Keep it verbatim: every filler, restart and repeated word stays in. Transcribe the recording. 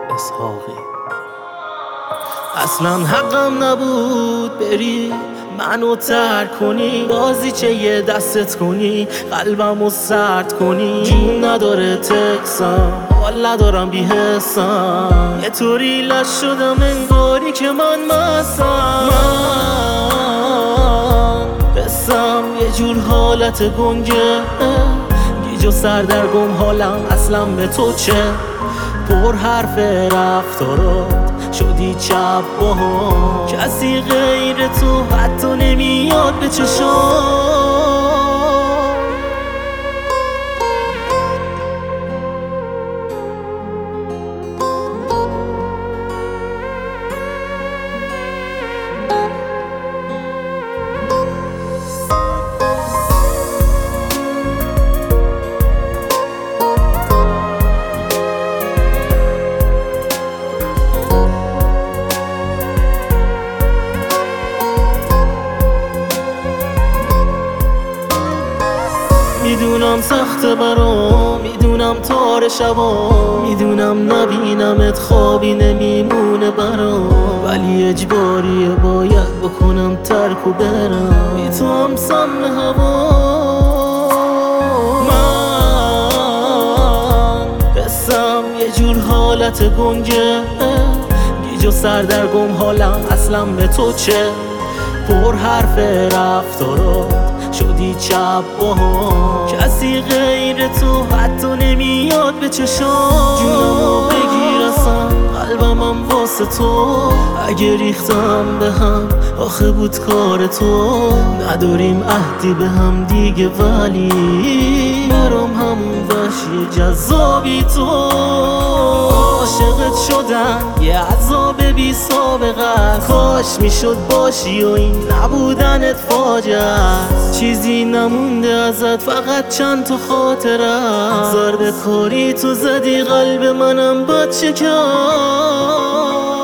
اسحاقی. اصلا حقم نبود بری منو ترک کنی، بازیچه یه دستت کنی، قلبمو سرد کنی. جون نداره تکسم، حال ندارم بی حسم، یه طوری لش شدم انگاری که من مستم. من قسم یه جور حالت گنگه، گیج و سردرگم حالم اصلا به تو چه. پر حرف رفتارات شدی چپ باها، کسی غیر تو حتی نمیاد به چشام. میدونم سخت برام، میدونم تار شبا، میدونم نبینمت خوابی نمیمونه برام، ولی اجباریه باید بکنم ترک و برم. بی تو هم سم هوا. من قسم یه جور حالت گنگه، گیج و سردرگم حالم اصلا به تو چه. پر حرف رفتارات شدی چپ باها، کسی غیر تو حتی نمیاد به چشام. جونمو بگیر اصلا قلبمم واسه تو، اگه ریختم به هم آخه بود کار تو. نداریم عهدی به هم دیگه ولی برام همون وحشی جذابی تو. عاشقت شدن یه عذاب بی سابقه است، کاش میشد باشی و این نبودنت فاجعه است. چیزی نمونده ازت فقط چند تا خاطره، ضربه کاری تو زدی قلب منم بد شکست.